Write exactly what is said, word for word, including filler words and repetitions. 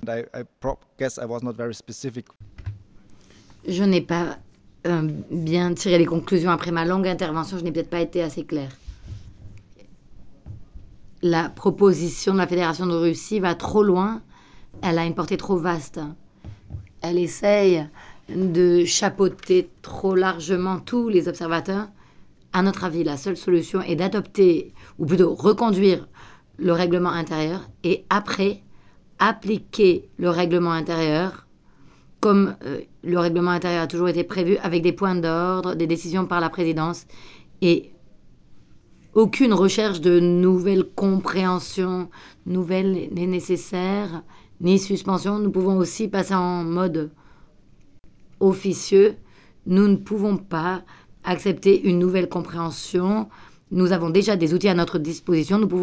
I, I pro- guess I was not very specific. Je n'ai pas euh, bien tiré les conclusions après ma longue intervention. Je n'ai peut-être pas été assez claire. La proposition de la Fédération de Russie va trop loin. Elle a une portée trop vaste. Elle essaye de chapeauter trop largement tous les observateurs. À notre avis, la seule solution est d'adopter, ou plutôt reconduire le règlement intérieur et après appliquer le règlement intérieur comme euh, le règlement intérieur a toujours été prévu avec des points d'ordre, des décisions par la présidence et aucune recherche de nouvelles compréhensions, nouvelles n'est nécessaire, ni suspension. Nous pouvons aussi passer en mode officieux. Nous ne pouvons pas accepter une nouvelle compréhension. Nous avons déjà des outils à notre disposition. Nous pouvons